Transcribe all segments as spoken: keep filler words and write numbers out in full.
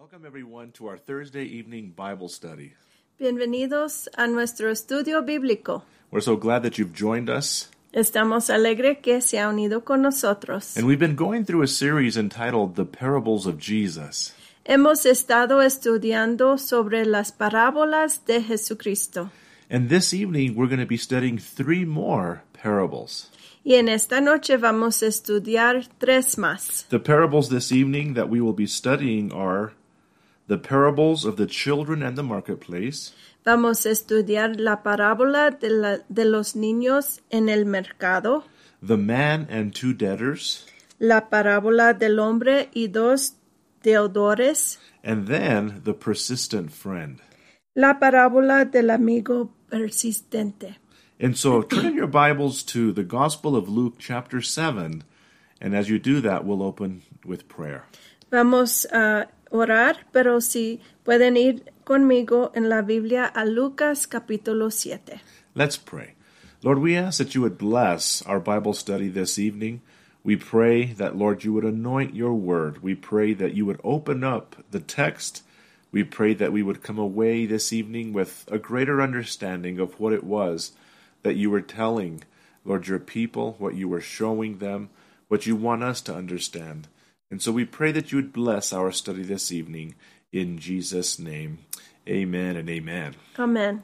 Welcome everyone to our Thursday evening Bible study. Bienvenidos a nuestro estudio bíblico. We're so glad that you've joined us. Estamos alegres que se ha unido con nosotros. And we've been going through a series entitled The Parables of Jesus. Hemos estado estudiando sobre las parábolas de Jesucristo. And this evening we're going to be studying three more parables. Y en esta noche vamos a estudiar tres más. The parables this evening that we will be studying are the parables of the children and the marketplace, Vamos a estudiar la parábola de, la, de los niños en el mercado, the man and two debtors, la parábola del hombre y dos deudores, and then the persistent friend. la parábola del amigo persistente. And so turn in your Bibles to the Gospel of Luke chapter seven, and as you do that, we'll open with prayer. Vamos a orar, pero si pueden ir conmigo en la Biblia a Lucas capítulo siete. Let's pray. Lord, we ask that you would bless our Bible study this evening. We pray that, Lord, you would anoint your word. We pray that you would open up the text. We pray that we would come away this evening with a greater understanding of what it was that you were telling, Lord, your people, what you were showing them, what you want us to understand. And so we pray that you would bless our study this evening in Jesus' name. Amen and amen. Amen.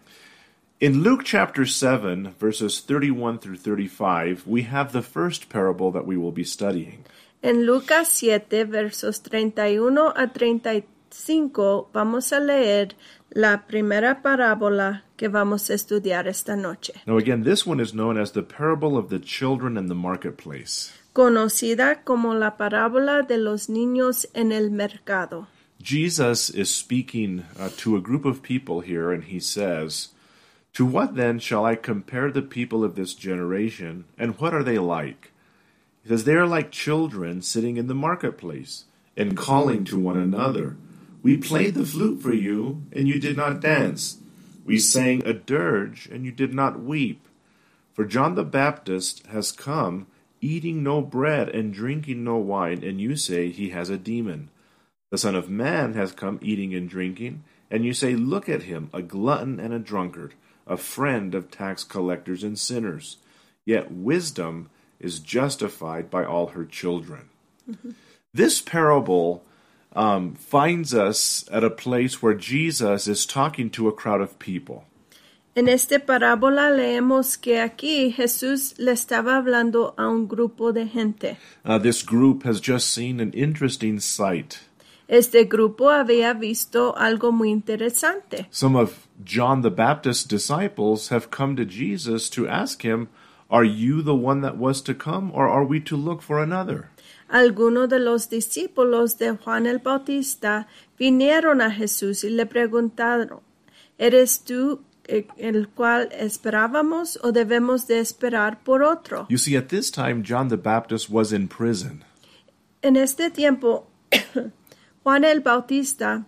In Luke chapter seven, verses thirty-one through thirty-five, we have the first parable that we will be studying. En Lucas siete, versos treinta y uno a treinta y cinco, vamos a leer la primera parábola que vamos a estudiar esta noche. Now again, this one is known as the parable of the children and the marketplace. Conocida como la parábola de los niños en el mercado. Jesus is speaking uh, to a group of people here, and he says, "To what then shall I compare the people of this generation, and what are they like? He says, they are like children sitting in the marketplace, and calling to one another, 'We played the flute for you, and you did not dance. We sang a dirge, and you did not weep. For John the Baptist has come, eating no bread and drinking no wine, and you say he has a demon. The Son of Man has come eating and drinking, and you say, look at him, a glutton and a drunkard, a friend of tax collectors and sinners. Yet wisdom is justified by all her children.'" Mm-hmm. This parable um, finds us at a place where Jesus is talking to a crowd of people. En esta parábola leemos que aquí Jesús le estaba hablando a un grupo de gente. Uh, this group has just seen an interesting sight. Este grupo había visto algo muy interesante. Some of John the Baptist's disciples have come to Jesus to ask him, "Are you the one that was to come, or are we to look for another?" Algunos de los discípulos de Juan el Bautista vinieron a Jesús y le preguntaron, ¿eres tú el cual esperábamos o debemos de esperar por otro? You see, at this time, John the Baptist was in prison. En este tiempo, Juan el Bautista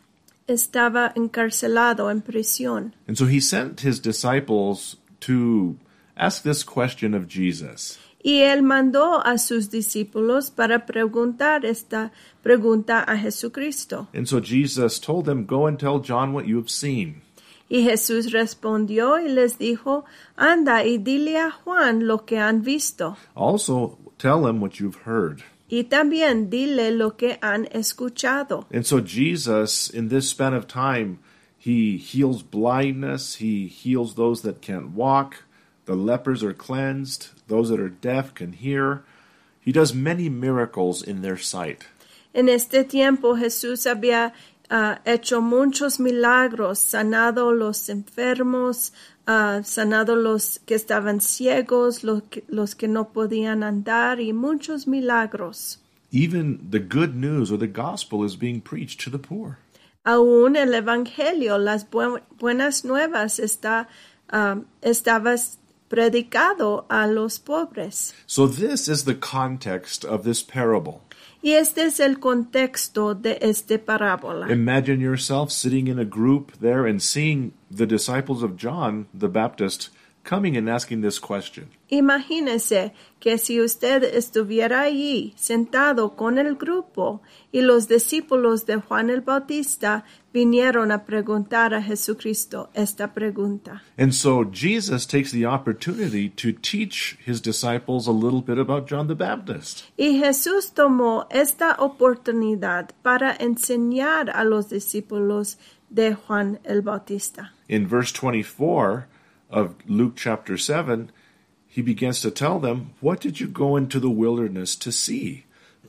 estaba encarcelado en prisión. And so he sent his disciples to ask this question of Jesus. Y él mandó a sus discípulos para preguntar esta pregunta a Jesucristo. And so Jesus told them, "Go and tell John what you have seen." Y Jesús respondió y les dijo, anda y dile a Juan lo que han visto. Also, tell him what you've heard. Y también dile lo que han escuchado. And so Jesus, in this span of time, he heals blindness, he heals those that can't walk, the lepers are cleansed, those that are deaf can hear. He does many miracles in their sight. En este tiempo Jesús había uh, hecho muchos milagros, sanado los enfermos, uh, sanado los que estaban ciegos, los que, los que no podían andar, y muchos milagros. Even the good news or the gospel is being preached to the poor. Aún el evangelio, las bu- buenas nuevas, está, um, estaba predicado a los pobres. So this is the context of this parable. Y este es el contexto de esta parábola. Imagine yourself sitting in a group there and seeing the disciples of John the Baptist coming and asking this question. Imagínese que si usted estuviera allí sentado con el grupo y los discípulos de Juan el Bautista vinieron a preguntar a Jesucristo esta pregunta. And so Jesus takes the opportunity to teach his disciples a little bit about John the Baptist. Y Jesús tomó esta oportunidad para enseñar a los discípulos de Juan el Bautista. In verse twenty-four of Luke chapter seven, he begins to tell them, what did you go into the wilderness to see?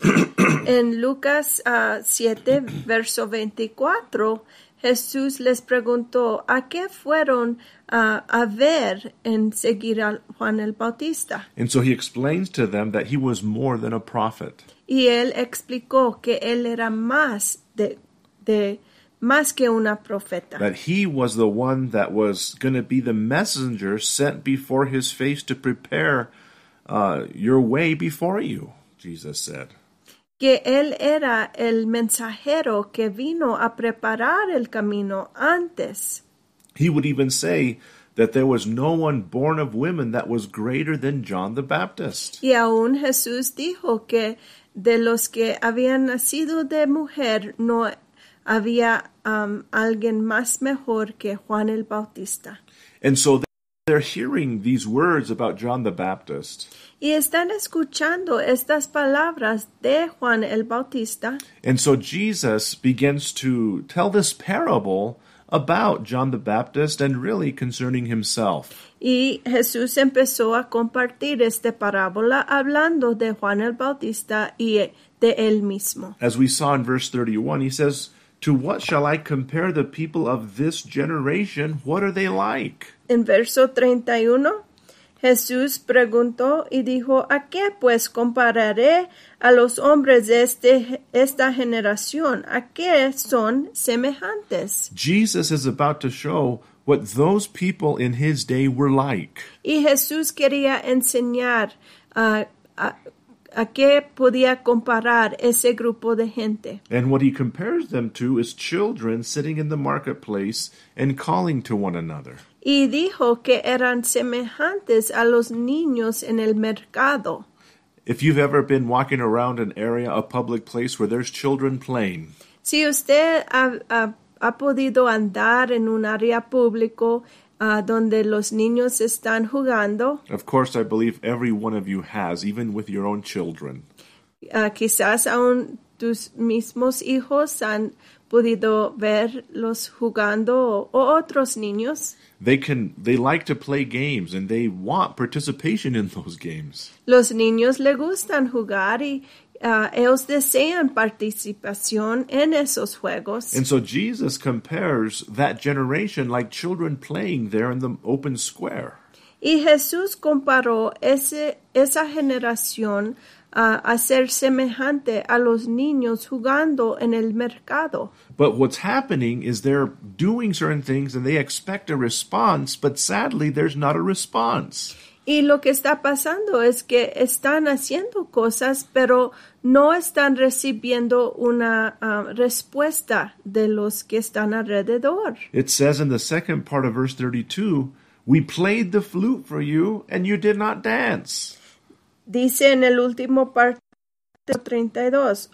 En Lucas uh, siete, verso veinticuatro, Jesús les preguntó, ¿a qué fueron uh, a ver en seguir a Juan el Bautista? And so he explains to them that he was more than a prophet. Y él explicó que él era más de, de más que una profeta. That he was the one that was going to be the messenger sent before his face to prepare uh, your way before you, Jesus said. Que él era el mensajero que vino a preparar el camino antes. He would even say that there was no one born of women that was greater than John the Baptist. Y aún Jesús dijo que de los que habían nacido de mujer no había um, alguien más mejor que Juan el Bautista. And so they're hearing these words about John the Baptist. Y están escuchando estas palabras de Juan el Bautista. And so Jesus begins to tell this parable about John the Baptist and really concerning himself. Y Jesús empezó a compartir esta parábola hablando de Juan el Bautista y de él mismo. As we saw in verse thirty-one, he says, "To what shall I compare the people of this generation? What are they like?" En verso treinta y uno, Jesús preguntó y dijo, ¿a qué pues compararé a los hombres de este, esta generación? ¿A qué son semejantes? Jesus is about to show what those people in his day were like. Y Jesús quería enseñar uh, a, a qué podía comparar ese grupo de gente. And what he compares them to is children sitting in the marketplace and calling to one another. Y dijo que eran semejantes a los niños en el mercado. If you've ever been walking around an area, a public place where there's children playing, Si usted ha, ha, ha podido andar en un área público uh, donde los niños están jugando, of course I believe every one of you has, even with your own children. uh, quizás aún tus mismos hijos han podido verlos jugando o, o otros niños. They can, they like to play games and they want participation in those games. Los niños le gustan jugar y uh, ellos desean participación en esos juegos. And so Jesus compares that generation like children playing there in the open square. Y Jesús comparó ese, esa generación uh, a ser semejante a los niños jugando en el mercado. But what's happening is they're doing certain things and they expect a response, but sadly there's not a response. Y lo que está pasando es que están haciendo cosas, pero no están recibiendo una uh, respuesta de los que están alrededor. It says in the second part of verse thirty-two, "We played the flute for you and you did not dance." Dice en el último parte treinta y dos,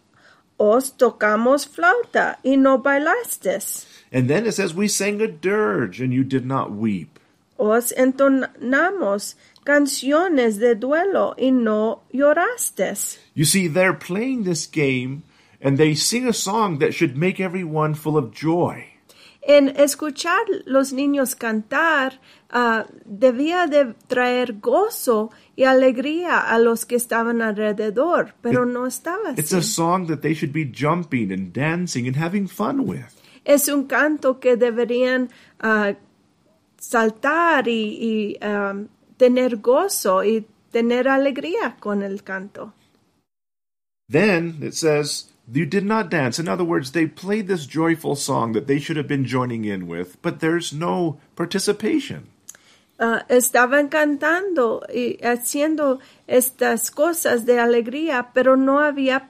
os tocamos flauta y no bailastes. And then it says, "We sang a dirge and you did not weep." Os entonamos canciones de duelo y no llorastes. You see, they're playing this game and they sing a song that should make everyone full of joy. En escuchar los niños cantar, uh, debía de traer gozo y alegría a los que estaban alrededor, pero It, no estaba así. It's a song that they should be jumping and dancing and having fun with. Es un canto que deberían uh, saltar y, y um, tener gozo y tener alegría con el canto. Then it says, you did not dance. In other words, they played this joyful song that they should have been joining in with, but there's no participation. Uh, estaban cantando y haciendo estas cosas de alegría, pero no había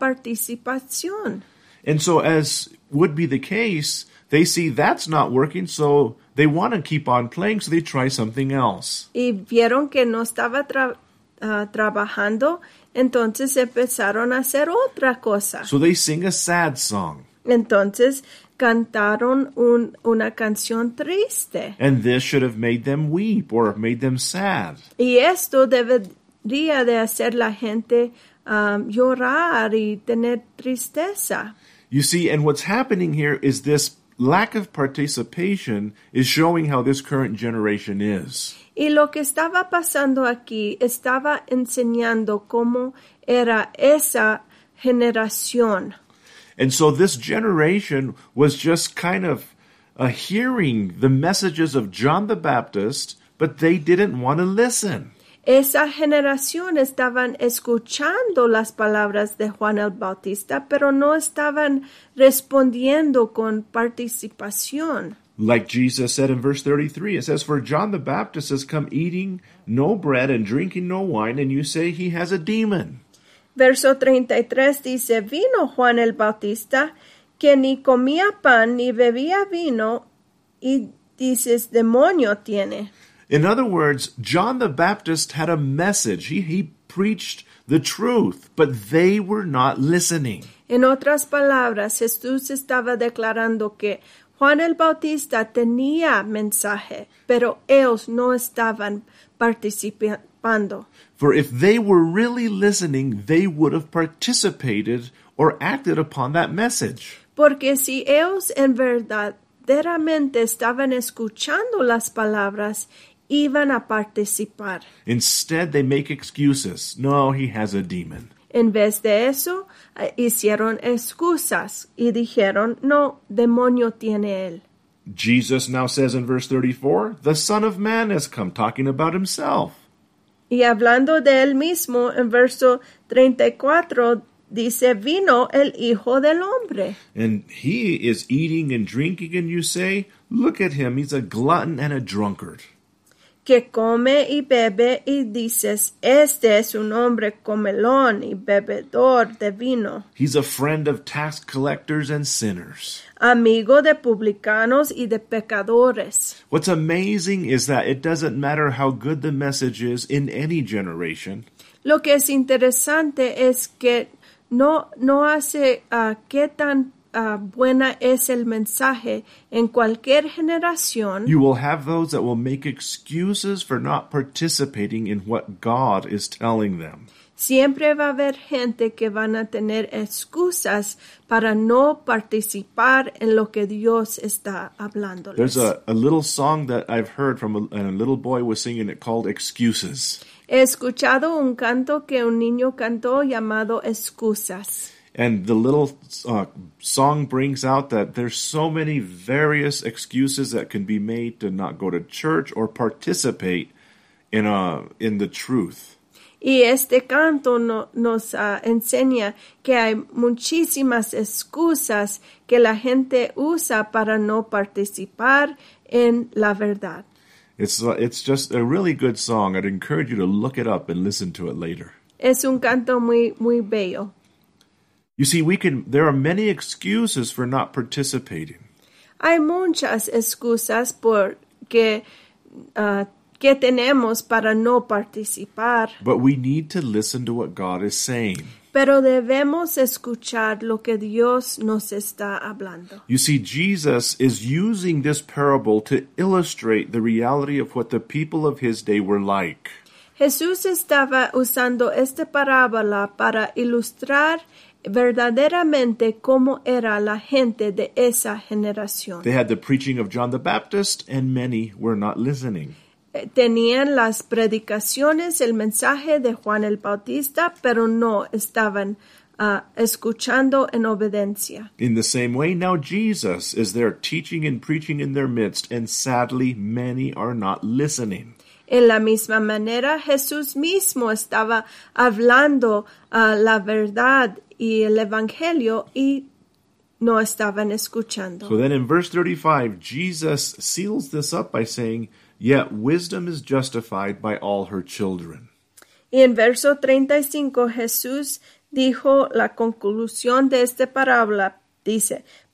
participación. And so, as would be the case, they see that's not working, so they want to keep on playing, so they try something else. Y vieron que no estaba tra- uh, trabajando, entonces empezaron a hacer otra cosa. So they sing a sad song. Entonces cantaron un, una canción triste. And this should have made them weep or have made them sad. Y esto debería de hacer la gente um, llorar y tener tristeza. You see, and what's happening here is this lack of participation is showing how this current generation is. Y lo que estaba pasando aquí estaba enseñando cómo era esa generación. And so this generation was just kind of uh, hearing the messages of John the Baptist, but they didn't want to listen. Esa generación estaban escuchando las palabras de Juan el Bautista, pero no estaban respondiendo con participación. Like Jesus said in verse thirty-three, it says, "For John the Baptist has come eating no bread and drinking no wine, and you say he has a demon." Verso treinta y tres dice, vino Juan el Bautista, que ni comía pan ni bebía vino, y dices, demonio tiene. In other words, John the Baptist had a message. He, he preached the truth, but they were not listening. En otras palabras, Jesús estaba declarando que Juan el Bautista tenía mensaje, pero ellos no estaban participando. For if they were really listening, they would have participated or acted upon that message. Porque si ellos en verdaderamente estaban escuchando las palabras, iban a participar. Instead, they make excuses. No, he has a demon. En vez de eso, eh, hicieron excusas y dijeron, no, demonio tiene él. Jesus now says in verse thirty-four, the Son of Man has come, talking about himself. Y hablando de él mismo, en verso treinta y cuatro, dice, vino el Hijo del Hombre. And he is eating and drinking, and you say, look at him, he's a glutton and a drunkard. Que come y bebe, y dices, este es un hombre comelón y bebedor de vino. He's a friend of tax collectors and sinners. Amigo de publicanos y de pecadores. What's amazing is that it doesn't matter how good the message is in any generation. Lo que es interesante es que no, no hace uh, qué tan uh, buena es el mensaje en cualquier generación. You will have those that will make excuses for not participating in what God is telling them. Siempre va a haber gente que van a tener excusas para no participar en lo que Dios está hablándoles. There's a, a little song that I've heard from a, and a little boy was singing it called Excuses. He escuchado un canto que un niño cantó llamado Excusas. And the little uh, song brings out that there's so many various excuses that can be made to not go to church or participate in a, in the truth. Y este canto no, nos uh, enseña que hay muchísimas excusas que la gente usa para no participar en la verdad. It's uh, it's just a really good song. I'd encourage you to look it up and listen to it later. Es un canto muy muy bello. You see, we can. There are many excuses for not participating. Hay muchas excusas porque uh, que tenemos para no participar. But we need to listen to what God is saying. Pero debemos escuchar lo que Dios nos está hablando. You see, Jesus is using this parable to illustrate the reality of what the people of his day were like. Jesús estaba usando esta parábola para ilustrar verdaderamente cómo era la gente de esa generación. They had the preaching of John the Baptist, and many were not listening. Tenían las predicaciones, el mensaje de Juan el Bautista, pero no estaban uh, escuchando en obediencia. In the same way, now Jesus is there teaching and preaching in their midst, and sadly, many are not listening. En la misma manera, Jesús mismo estaba hablando uh, la verdad y el evangelio y no estaban escuchando. So then in verse thirty-five, Jesus seals this up by saying, yet wisdom is justified by all her children. Y en verso treinta y cinco, Jesús dijo la conclusión de esta parábola, dice,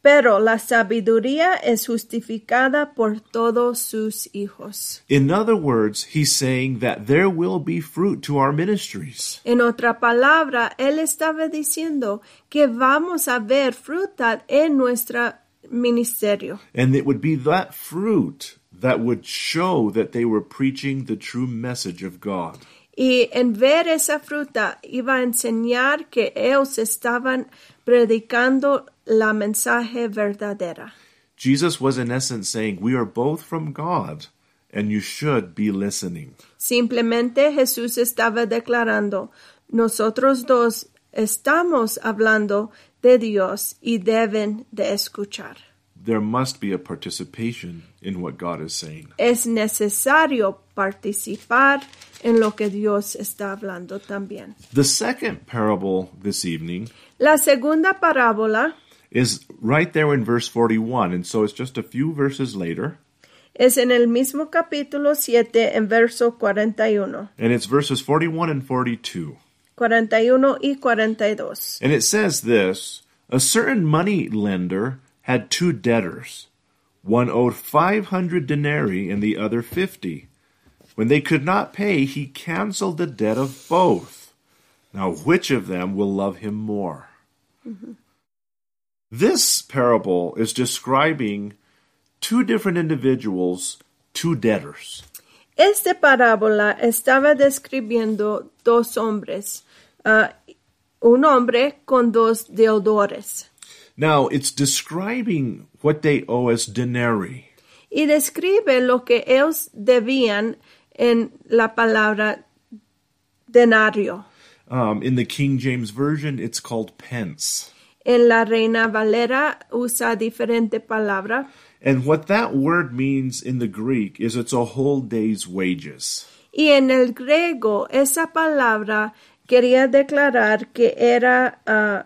pero la sabiduría es justificada por todos sus hijos. In other words, he's saying that there will be fruit to our ministries. En otra palabra, él estaba diciendo que vamos a ver fruta en nuestro ministerio. And it would be that fruit that would show that they were preaching the true message of God. Y en ver esa fruta iba a enseñar que ellos estaban predicando la mensaje verdadera. Jesus was in essence saying, we are both from God, and you should be listening. Simplemente Jesús estaba declarando, nosotros dos estamos hablando de Dios y deben de escuchar. There must be a participation in what God is saying. Es necesario participar en lo que Dios está hablando también. The second parable this evening La segunda parábola is right there in verse forty-one, and so it's just a few verses later. es en el mismo capítulo siete, en verso cuarenta y uno. And it's verses forty-one and forty-two. cuarenta y uno y cuarenta y dos. And it says this, a certain money lender had two debtors. One owed five hundred denarii and the other fifty. When they could not pay, he canceled the debt of both. Now, which of them will love him more? Mm-hmm. This parable is describing two different individuals, two debtors. Esta parábola estaba describiendo dos hombres, uh, un hombre con dos deudores. Now, it's describing what they owe as denarii. Y describe lo que ellos debían en la palabra denario. Um, in the King James Version, it's called pence. En la Reina Valera usa diferente palabra. And what that word means in the Greek is it's a whole day's wages. Y en el griego, esa palabra quería declarar que era uh,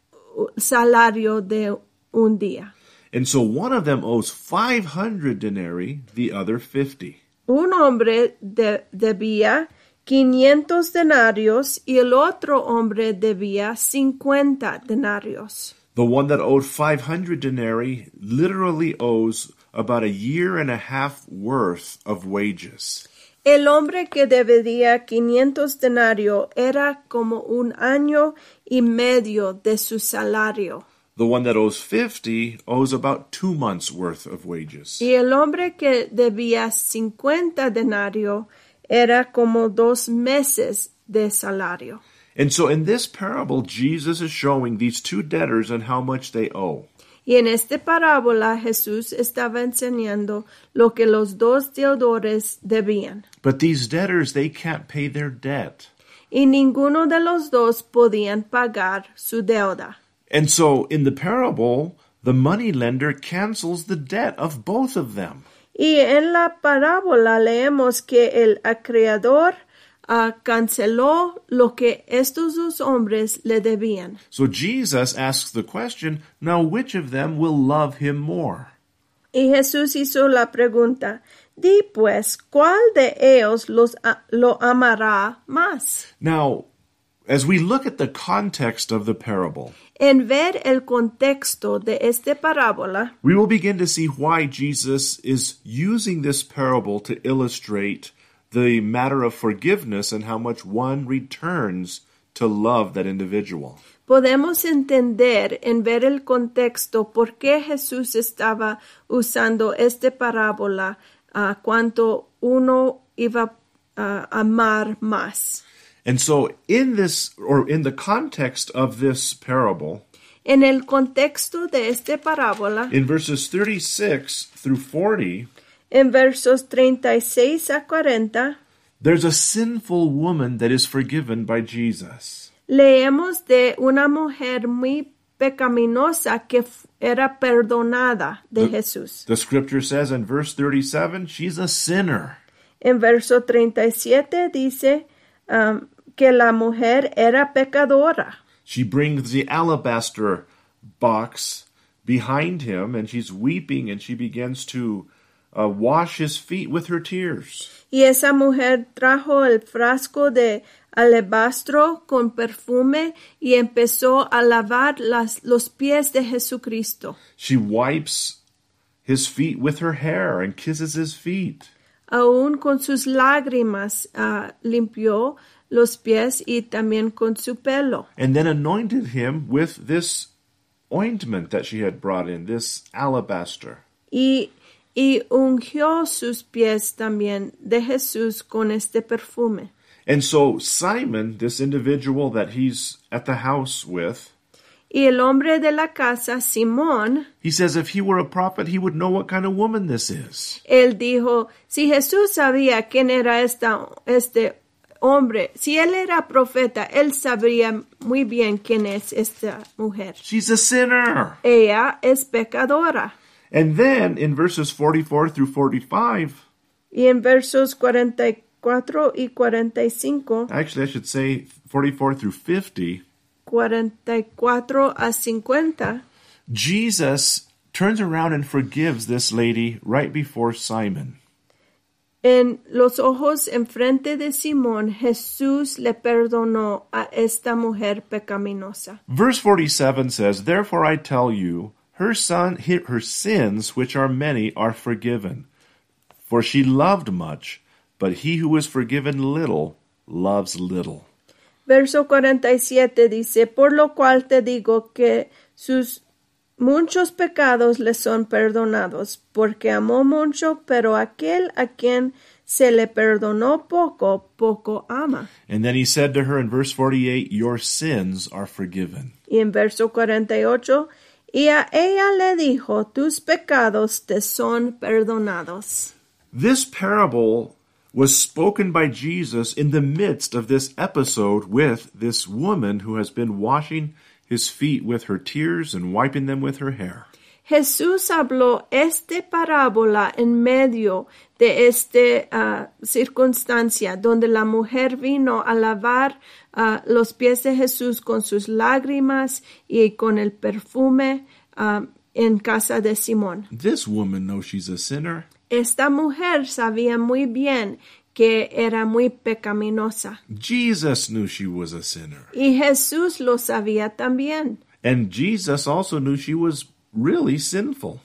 salario de un día. And so one of them owes five hundred denarii, the other fifty. Un hombre de, debía quinientos denarios y el otro hombre debía cincuenta denarios. The one that owed five hundred denarii literally owes about a year and a half worth of wages. El hombre que debía quinientos denarios era como un año y medio de su salario. The one that owes fifty owes about two months' worth of wages. Y el hombre que debía cincuenta denarios era como dos meses de salario. And so in this parable, Jesus is showing these two debtors and how much they owe. Y en esta parábola Jesús estaba enseñando lo que los dos deudores debían. But these debtors, they can't pay their debt. Y ninguno de los dos podían pagar su deuda. And so in the parable, the money lender cancels the debt of both of them. Y en la parábola leemos que el acreedor uh, canceló lo que estos dos hombres le debían. So Jesus asks the question, now which of them will love him more? Y Jesús hizo la pregunta, di pues, ¿cuál de ellos los, uh, lo amará más? Now, as we look at the context of the parable, En ver el contexto de esta parábola, we will begin to see why Jesus is using this parable to illustrate the matter of forgiveness and how much one returns to love that individual. podemos entender en ver el contexto por qué Jesús estaba usando esta parábola uh, cuanto uno iba a amar más. And so in this, or in the context of this parable, En el contexto de esta parábola, in verses thirty-six through forty, en versos treinta y seis a cuarenta, there's a sinful woman that is forgiven by Jesus. leemos de una mujer muy pecaminosa que era perdonada de The, Jesús. the scripture says in verse thirty-seven, she's a sinner. En verso treinta y siete dice um, que la mujer era pecadora. She brings the alabaster box behind him, and she's weeping, and she begins to uh, wash his feet with her tears. Y esa mujer trajo el frasco de alebastro con perfume y empezó a lavar las, los pies de Jesucristo. She wipes his feet with her hair and kisses his feet. Aún con sus lágrimas uh, limpió los pies y también con su pelo. And then anointed him with this ointment that she had brought in, this alabaster. Y, y ungió sus pies también de Jesús con este perfume. And so Simon, this individual that he's at the house with, Y el hombre de la casa, Simón, he says if he were a prophet, he would know what kind of woman this is. él dijo, si Jesús sabía quién era esta, este hombre, si él era profeta, él sabría muy bien quién es esta mujer. She's a sinner. Ella es pecadora. And then in verses forty-four through forty-five, Y en versos cuarenta y cuatro y cuarenta y cinco, actually I should say forty-four through fifty, cuarenta y cuatro a cincuenta, Jesus turns around and forgives this lady right before Simon. en los ojos enfrente de Simón, Jesús le perdonó a esta mujer pecaminosa. Verse forty-seven says, "Therefore I tell you, her son, her sins, which are many, are forgiven. For she loved much, but he who is forgiven little, loves little." Verso cuarenta y siete dice, por lo cual te digo que sus muchos pecados le son perdonados, porque amó mucho, pero aquel a quien se le perdonó poco, poco ama. And then he said to her in verse forty-eight, "Your sins are forgiven." Y en verso cuarenta y ocho, y a ella le dijo, tus pecados te son perdonados. This parable was spoken by Jesus in the midst of this episode with this woman who has been washing his feet with her tears and wiping them with her hair. Jesús habló esta parábola en medio de esta uh, circunstancia donde la mujer vino a lavar uh, los pies de Jesús con sus lágrimas y con el perfume uh, en casa de Simón. This woman knows she's a sinner. Esta mujer sabía muy bien que era muy pecaminosa. Jesus knew she was a sinner. Y Jesús lo sabía también. And Jesus also knew she was really sinful.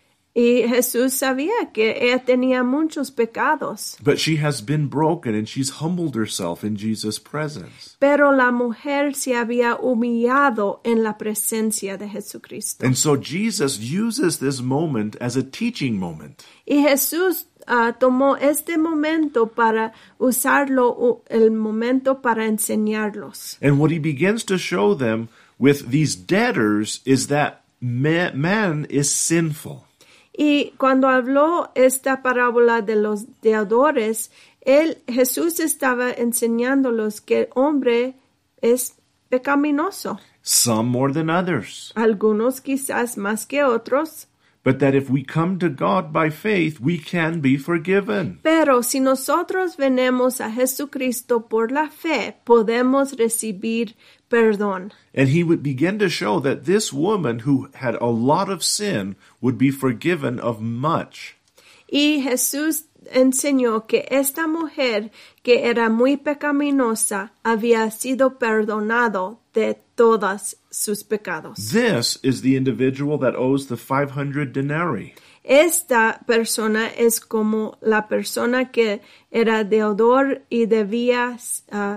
Y Jesús sabía que ella tenía muchos pecados. But she has been broken and she's humbled herself in Jesus' presence. Pero la mujer se había humillado en la presencia de Jesucristo. And so Jesus uses this moment as a teaching moment. Y Jesús uh, tomó este momento para usarlo, el momento para enseñarlos. And what he begins to show them with these debtors is that man, man is sinful. Y cuando habló esta parábola de los deudores, él, Jesús estaba enseñándolos que el hombre es pecaminoso. Some more than others. Algunos quizás más que otros. But that if we come to God by faith, we can be forgiven. Pero si nosotros venimos a Jesucristo por la fe, podemos recibir perdón. And he would begin to show that this woman who had a lot of sin would be forgiven of much. Y Jesús enseñó que esta mujer que era muy pecaminosa había sido perdonado de todos sus pecados. This is the individual that owes the five hundred denarii. Esta persona es como la persona que era deudor y debía uh,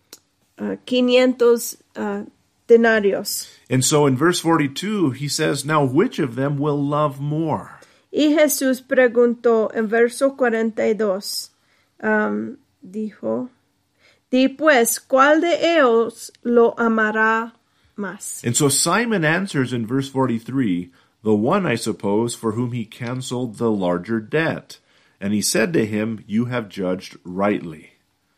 uh, quinientos uh, denarios. And so in verse forty-two, he says, "Now which of them will love more?" Y Jesús preguntó en verso cuarenta y dos, um, dijo, di pues, ¿cuál de ellos lo amará más? And so Simon answers in verse forty-three, "The one, I suppose, for whom he canceled the larger debt." And he said to him, "You have judged rightly."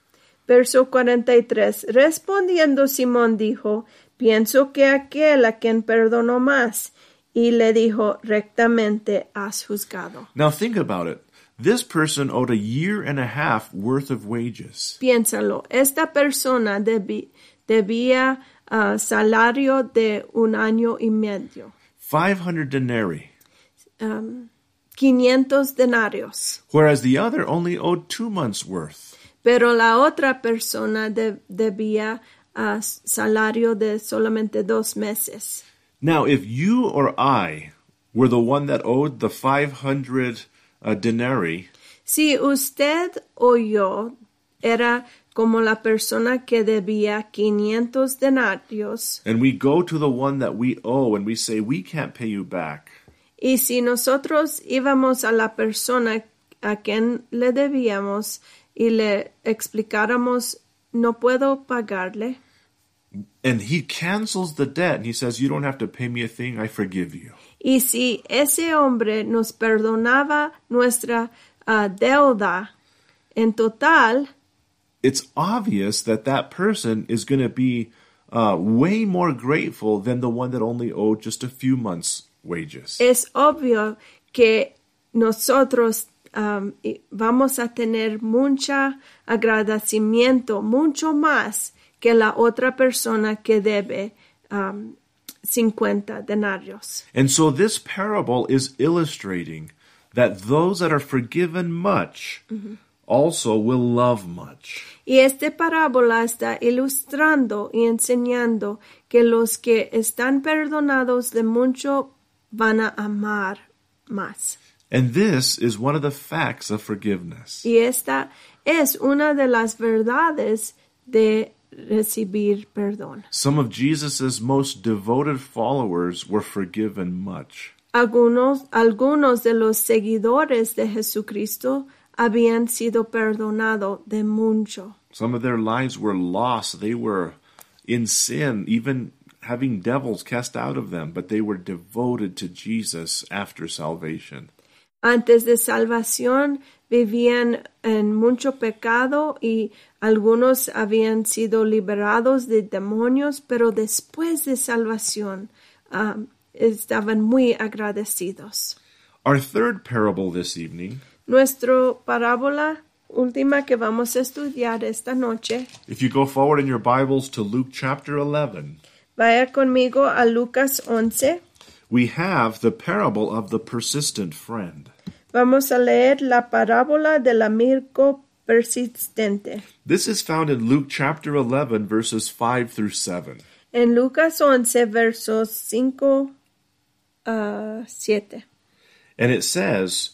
Verso cuarenta y tres, respondiendo Simón dijo, pienso que aquel a quien perdonó más. Y le dijo, rectamente has juzgado. Now think about it. This person owed a year and a half worth of wages. Piénsalo, esta persona debi- debía uh, salario de un año y medio. five hundred denarii. Um, quinientos denarios. Whereas the other only owed two months' worth. pero la otra persona de, debía uh, salario de solamente dos meses. Now, if you or I were the one that owed the five hundred uh, denarii, Si usted o yo era como la persona que debía quinientos denarios, and we go to the one that we owe and we say, we can't pay you back, y si nosotros íbamos a la persona a quien le debíamos y le explicáramos, no puedo pagarle, and he cancels the debt and he says, you don't have to pay me a thing, I forgive you. y si ese hombre nos perdonaba nuestra uh, deuda en total, It's obvious that that person is going to be uh, way more grateful than the one that only owed just a few months' wages. es obvio que nosotros um, vamos a tener mucho agradecimiento, mucho más que la otra persona que debe um, cincuenta denarios. And so this parable is illustrating that those that are forgiven much mm-hmm. also will love much. Y esta parábola está ilustrando y enseñando que los que están perdonados de mucho van a amar más. And this is one of the facts of forgiveness. Y esta es una de las verdades de recibir perdón. Some of Jesus' most devoted followers were forgiven much. Algunos, algunos de los seguidores de Jesucristo habían sido perdonados de mucho. Some of their lives were lost. They were in sin, even having devils cast out of them, but they were devoted to Jesus after salvation. Antes de salvación vivían en mucho pecado y algunos habían sido liberados de demonios, pero después de salvación um, estaban muy agradecidos. Our third parable this evening, Nuestra parábola última que vamos a estudiar esta noche, if you go forward in your Bibles to Luke chapter eleven, vaya conmigo a Lucas once. we have the parable of the persistent friend. Vamos a leer la parábola del amigo persistente. This is found in Luke chapter eleven, verses five through seven. En Lucas once, versos cinco a siete. And it says,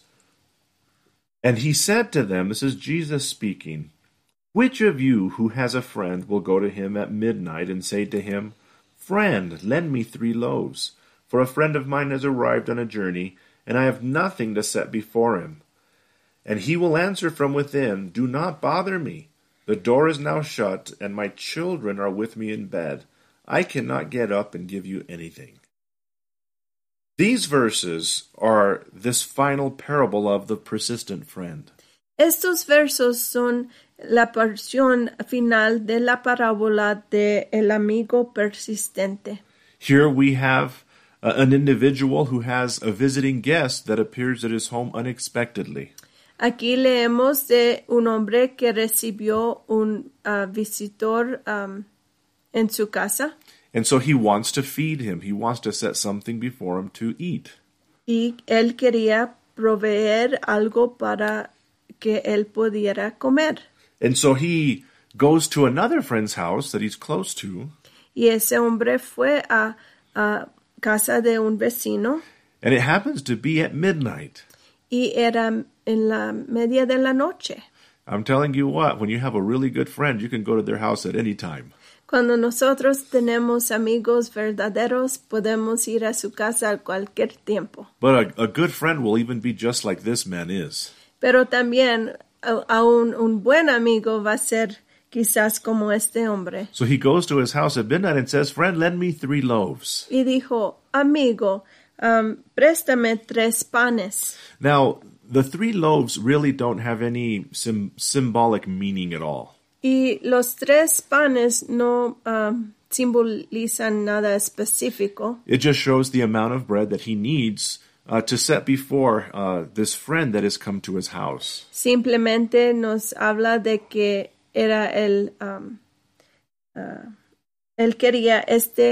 and he said to them, this is Jesus speaking, which of you who has a friend will go to him at midnight and say to him, Friend, lend me three loaves, for a friend of mine has arrived on a journey, and I have nothing to set before him. And he will answer from within, Do not bother me. The door is now shut, and my children are with me in bed. I cannot get up and give you anything. These verses are this final parable of the persistent friend. Estos versos son la porción final de la parábola de el amigo persistente. Here we have uh, an individual who has a visiting guest that appears at his home unexpectedly. Aquí leemos de un hombre que recibió un uh, visitor um, en su casa. And so he wants to feed him. He wants to set something before him to eat. Y él quería proveer algo para que él pudiera comer. And so he goes to another friend's house that he's close to. Y ese hombre fue a, a casa de un vecino. And it happens to be at midnight. Y era en la media de la noche. I'm telling you what, when you have a really good friend, you can go to their house at any time. Cuando nosotros tenemos amigos verdaderos, podemos ir a su casa a cualquier tiempo. But a, a good friend will even be just like this man is. Pero también a, a un, un buen amigo va a ser quizás como este hombre. So he goes to his house at midnight and says, Friend, lend me three loaves. Y dijo, amigo, um, préstame tres panes. Now, the three loaves really don't have any sim- symbolic meaning at all. Y los tres panes no um, simbolizan nada específico. It just shows the amount of bread that he needs uh, to set before uh, this friend that has come to his house. Simplemente nos habla de que era el, um, uh, él quería este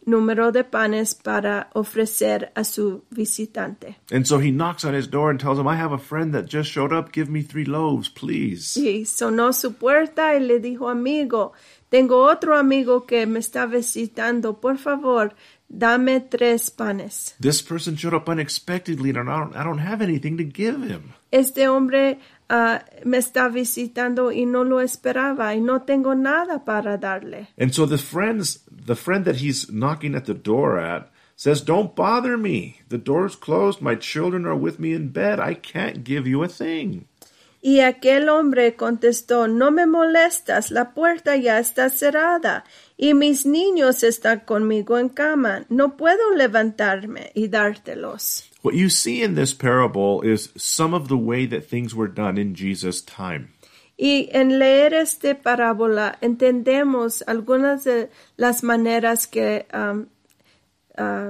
número de panes para ofrecer a su visitante. And so he knocks on his door and tells him, I have a friend that just showed up. Give me three loaves, please. Y sonó su puerta y le dijo, amigo, tengo otro amigo que me está visitando. Por favor, dame tres panes. This person showed up unexpectedly, and I don't, I don't have anything to give him. Este hombre uh, me está visitando y no lo esperaba y no tengo nada para darle. And so the friends, the friend that he's knocking at the door at says, don't bother me. The door's closed. My children are with me in bed. I can't give you a thing. Y aquel hombre contestó, no me molestas, la puerta ya está cerrada y mis niños están conmigo en cama. No puedo levantarme y dártelos. What you see in this parable is some of the way that things were done in Jesus' time. Y en leer esta parábola entendemos algunas de las maneras que um, uh,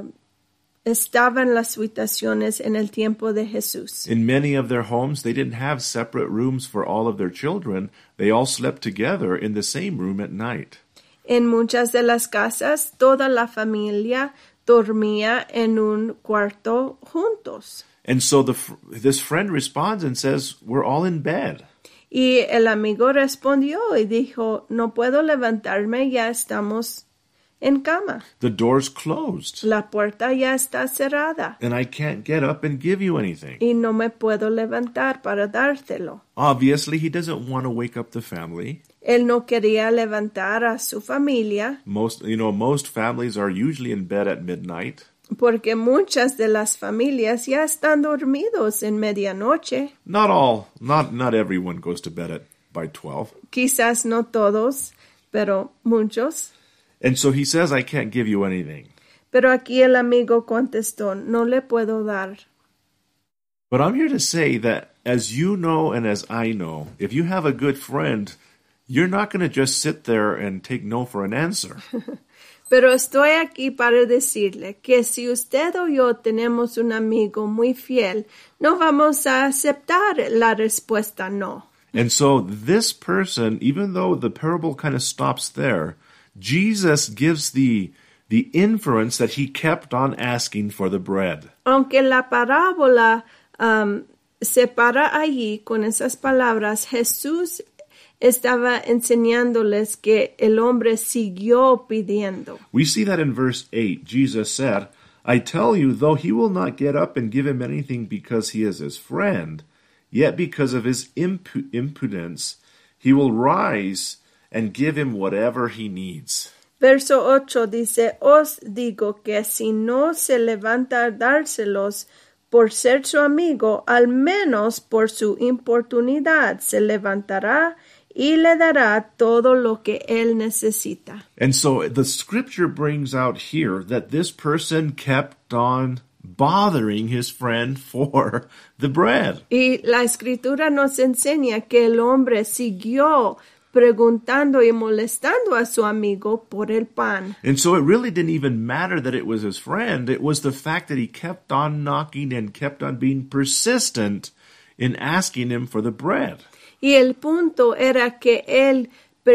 estaban las habitaciones en el tiempo de Jesús. In many of their homes, they didn't have separate rooms for all of their children. They all slept together in the same room at night. En muchas de las casas, toda la familia dormía en un cuarto juntos. And so the this friend responds and says, we're all in bed. Y el amigo respondió y dijo, no puedo levantarme, ya estamos en cama. The door's closed. La puerta ya está cerrada. And I can't get up and give you anything. Y no me puedo levantar para dártelo. Obviously, he doesn't want to wake up the family. Él no quería levantar a su familia. Most, you know, most families are usually in bed at midnight. Porque muchas de las familias ya están dormidos en medianoche. Not all, not not everyone goes to bed at by twelve. Quizás no todos, pero muchos. And so he says, I can't give you anything. Pero aquí el amigo contestó, no le puedo dar. But I'm here to say that as you know and as I know, if you have a good friend, you're not going to just sit there and take no for an answer. Pero estoy aquí para decirle que si usted o yo tenemos un amigo muy fiel, no vamos a aceptar la respuesta no. And so this person, even though the parable kind of stops there, Jesus gives the the inference that he kept on asking for the bread. Aunque la parábola um, se para allí con esas palabras, Jesús estaba enseñándoles que el hombre siguió pidiendo. We see that in verse eight. Jesus said, I tell you, though he will not get up and give him anything because he is his friend, yet because of his impu- impudence, he will rise and give him whatever he needs. Verso ocho dice, os digo que si no se levanta a dárselos por ser su amigo, al menos por su importunidad se levantará y le dará todo lo que él necesita. And so the scripture brings out here that this person kept on bothering his friend for the bread. Y la escritura nos enseña que el hombre siguió preguntando y molestando a su amigo por el pan. And so it really didn't even matter that it was his friend. It was the fact that he kept on knocking and kept on being persistent in asking him for the bread. Y el punto era que él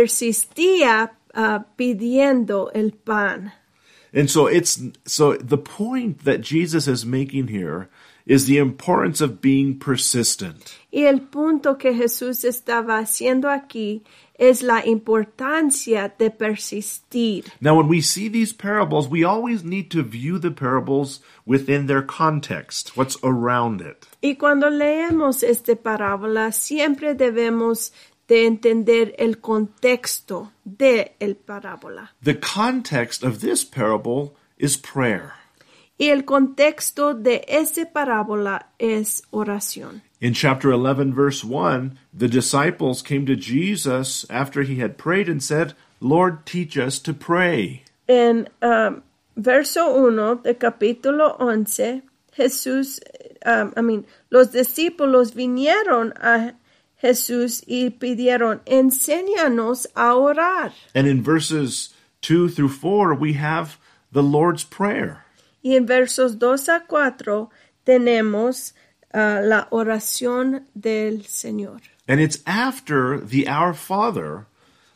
persistía uh, pidiendo el pan. And so it's so the point that Jesus is making here is the importance of being persistent. Y el punto que Jesús estaba haciendo aquí es la importancia de persistir. Now, when we see these parables, we always need to view the parables within their context, what's around it. Y cuando leemos esta parábola, siempre debemos de entender el contexto de el parábola. The context of this parable is prayer. Y el contexto de esa parábola es oración. In chapter eleven, verse one, the disciples came to Jesus after he had prayed and said, Lord, teach us to pray. En um, verso uno de capítulo once, Jesús, um, I mean, los discípulos vinieron a Jesús y pidieron, enséñanos a orar. And in verses two through four, we have the Lord's Prayer. Y en versos dos a cuatro tenemos uh, la oración del Señor. And it's after the Our Father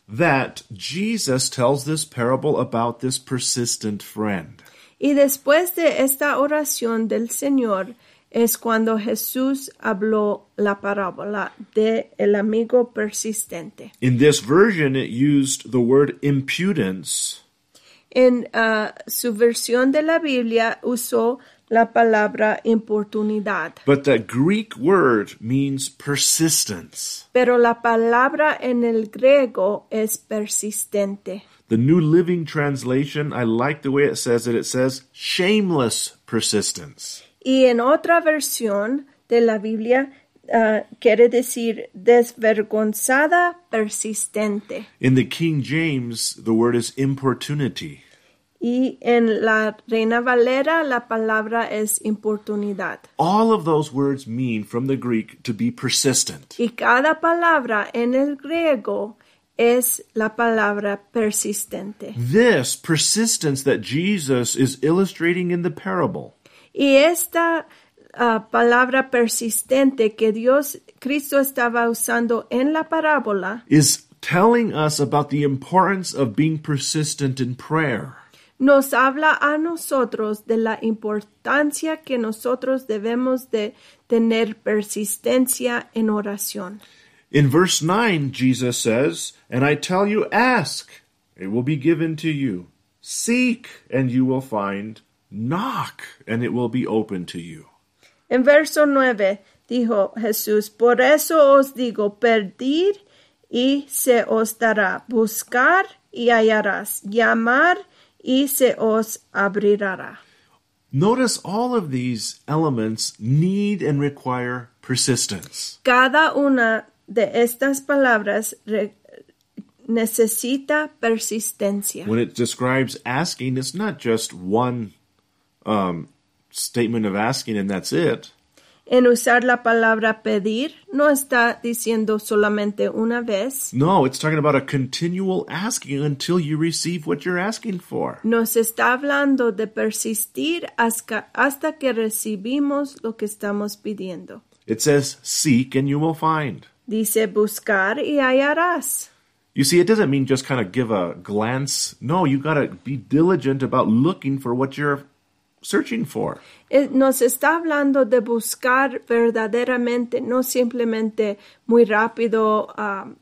that Jesus tells this parable about this persistent friend. Y después de esta oración del Señor es cuando Jesús habló la parábola de el amigo persistente. In this version, it used the word impudence. En uh, su versión de la Biblia usó la palabra importunidad. But the Greek word means persistence. Pero la palabra en el griego es persistente. The New Living Translation, I like the way it says it. It says shameless persistence. Y en otra versión de la Biblia uh, quiere decir desvergonzada persistente. In the King James, the word is importunity. Y en la Reina Valera la palabra es importunidad. All of those words mean from the Greek to be persistent. Y cada palabra en el griego es la palabra persistente. This persistence that Jesus is illustrating in the parable Y esta uh, palabra persistente que Dios, Cristo estaba usando en la parábola is telling us about the importance of being persistent in prayer. nos habla a nosotros de la importancia que nosotros debemos de tener persistencia en oración. In verse nine, Jesus says, "And I tell you, ask, it will be given to you. Seek, and you will find. Knock, and it will be open to you." En verso nueve dijo Jesús, por eso os digo, pedid y se os dará, buscar y hallarás, llamar y se os abrirá. Notice all of these elements need and require persistence. Cada una de estas palabras re- necesita persistencia. When it describes asking, it's not just one um, statement of asking and that's it. En usar la palabra pedir no está diciendo solamente una vez. No, it's talking about a continual asking until you receive what you're asking for. Nos está hablando de persistir hasta, hasta que recibimos lo que estamos pidiendo. It says, seek and you will find. Dice buscar y hallarás. You see, it doesn't mean just kind of give a glance. No, you got to be diligent about looking for what you're searching for. Nos está hablando de buscar verdaderamente, no simplemente muy rápido um,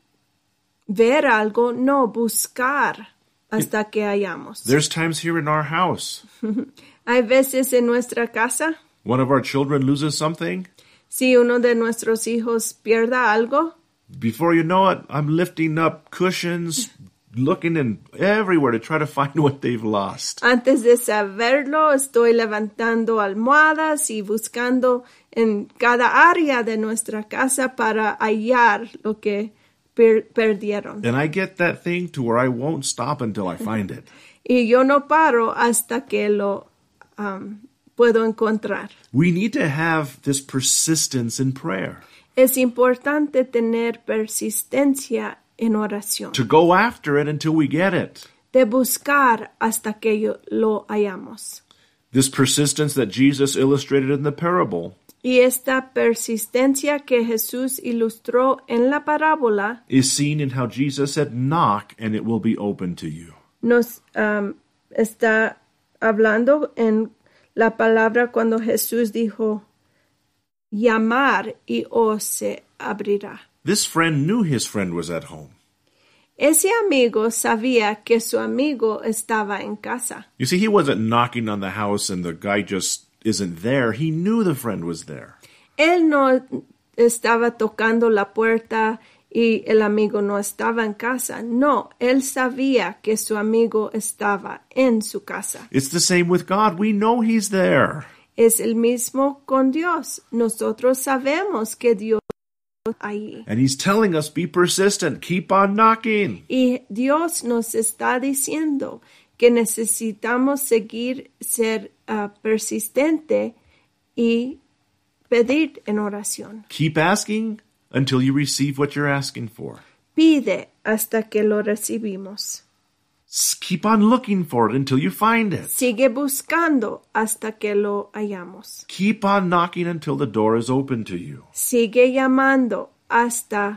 ver algo, no, buscar hasta que hallamos. There's times here in our house. Hay veces en nuestra casa, One of our children loses something. si uno de nuestros hijos pierda algo, Before you know it, I'm lifting up cushions, looking in everywhere to try to find what they've lost. antes de saberlo, estoy levantando almohadas y buscando en cada área de nuestra casa para hallar lo que per- perdieron. And I get that thing to where I won't stop until I find it. Y yo no paro hasta que lo um, puedo encontrar. We need to have this persistence in prayer, Es importante tener persistencia en oración, to go after it until we get it. de buscar hasta que yo- lo hallamos. This persistence that Jesus illustrated in the parable Y esta persistencia que Jesús ilustró en la parábola is seen in how Jesus said, knock and it will be open to you. nos um, está hablando en la palabra cuando Jesús dijo, llamar y os se abrirá. This friend knew his friend was at home. Ese amigo sabía que su amigo estaba en casa. You see, he wasn't knocking on the house and the guy just isn't there. He knew the friend was there. Él no estaba tocando la puerta y el amigo no estaba en casa. No, él sabía que su amigo estaba en su casa. It's the same with God. We know he's there. Es el mismo con Dios. Nosotros sabemos que Dios está ahí. And he's telling us, be persistent. Keep on knocking. Y Dios nos está diciendo que necesitamos seguir ser uh, persistente y pedir en oración. Keep asking until you receive what you're asking for. Pide hasta que lo recibimos. S- Keep on looking for it until you find it. Sigue buscando hasta que lo hallamos. Keep on knocking until the door is open to you. Sigue llamando hasta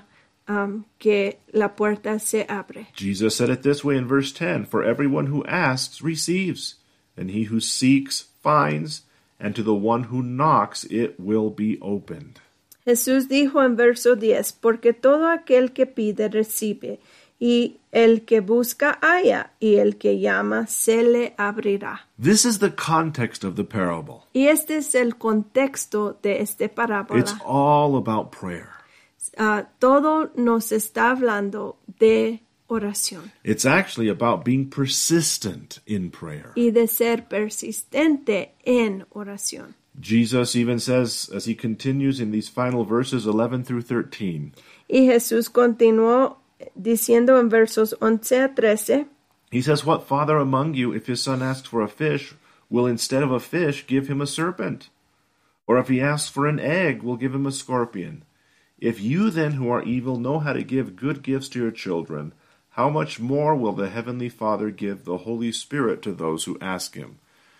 um, que la puerta se abre. Jesus said it this way in verse ten, "For everyone who asks receives, and he who seeks finds, and to the one who knocks it will be opened." Jesús dijo en verso diez, porque todo aquel que pide recibe, y el que busca halla, y el que llama se le abrirá. This is the context of the parable. Y este es el contexto de esta parábola. It's all about prayer. Uh, todo nos está hablando de oración It's actually about being persistent in prayer. y de ser persistente en oración. Jesus even says, as he continues in these final verses eleven through thirteen, Y Jesús continuó diciendo en versos once a trece, he says, "What father among you, if his son asks for a fish, will instead of a fish give him a serpent? Or if he asks for an egg, will give him a scorpion? If you then, who are evil, know how to give good gifts to your children, how much more will the heavenly Father give the Holy Spirit to those who ask him?"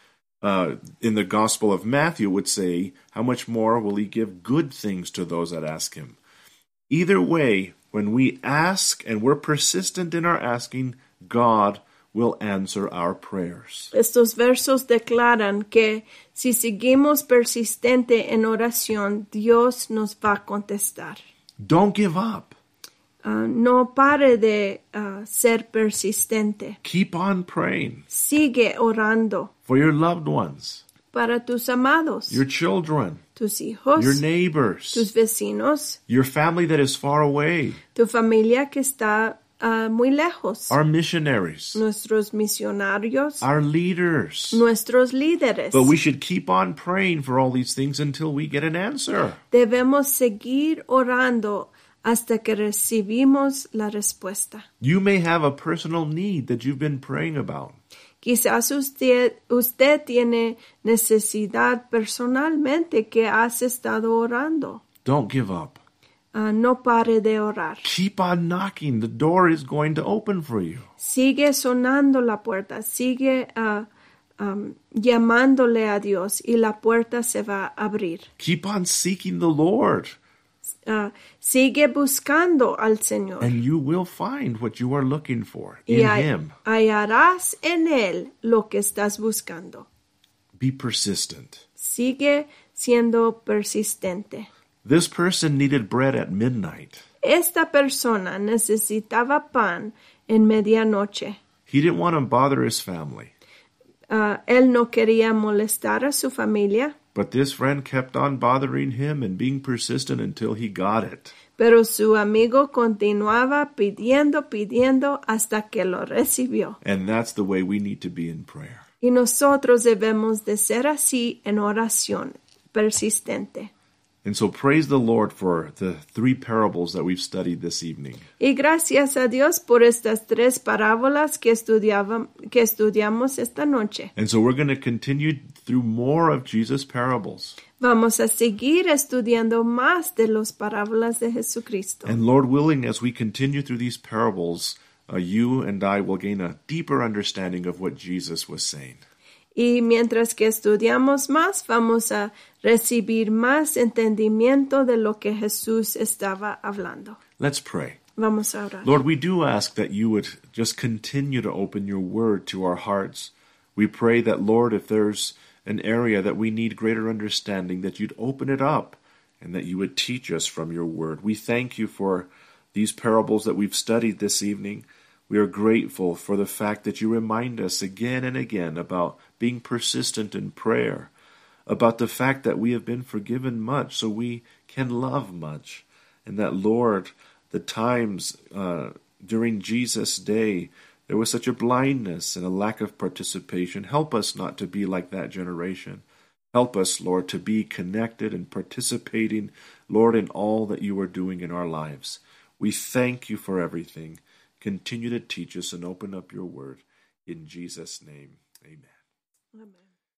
Uh, in the Gospel of Matthew, it would say, "How much more will he give good things to those that ask him?" Either way, when we ask and we're persistent in our asking, God will answer our prayers. Estos versos declaran que si seguimos persistente en oración, Dios nos va a contestar. Don't give up. Uh, no pare de uh, ser persistente. Keep on praying Sigue orando for your loved ones, para tus amados, your children, tus hijos, your neighbors, tus vecinos, your family that is far away, tu familia que está uh, muy lejos, our missionaries, nuestros misionarios, our leaders. nuestros líderes. But we should keep on praying for all these things until we get an answer. Debemos seguir orando hasta que recibimos la respuesta. You may have a personal need that you've been praying about. Quizás usted, usted tiene necesidad personalmente que has estado orando. Don't give up. Uh, no pare de orar. Keep on knocking. The door is going to open for you. Sigue sonando la puerta. Sigue uh, um, llamándole a Dios y la puerta se va a abrir. Keep on seeking the Lord. Uh, sigue buscando al Señor. And you will find what you are looking for y in hay, Him. hallarás en Él lo que estás buscando. Be persistent. Sigue siendo persistente. This person needed bread at midnight. Esta persona necesitaba pan en medianoche. He didn't want to bother his family. Uh, él no quería molestar a su familia, But this friend kept on bothering him and being persistent until he got it. pero su amigo continuaba pidiendo, pidiendo hasta que lo recibió. And that's the way we need to be in prayer. Y nosotros debemos de ser así en oración persistente. And so praise the Lord for the three parables that we've studied this evening. Y gracias a Dios por estas tres parábolas que, estudiavam- que estudiamos esta noche. And so we're going to continue through more of Jesus' parables. Vamos a seguir estudiando más de las parábolas de Jesucristo. And Lord willing, as we continue through these parables, uh, you and I will gain a deeper understanding of what Jesus was saying. Y mientras que estudiamos más, vamos a recibir más entendimiento de lo que Jesús estaba hablando. Let's pray. Vamos a orar. Lord, we do ask that you would just continue to open your word to our hearts. We pray that, Lord, if there's an area that we need greater understanding, that you'd open it up and that you would teach us from your word. We thank you for these parables that we've studied this evening. We are grateful for the fact that you remind us again and again about being persistent in prayer, about the fact that we have been forgiven much so we can love much, and that, Lord, the times uh, during Jesus' day, there was such a blindness and a lack of participation. Help us not to be like that generation. Help us, Lord, to be connected and participating, Lord, in all that you are doing in our lives. We thank you for everything. Continue to teach us and open up your word. In Jesus' name, amen. Amen.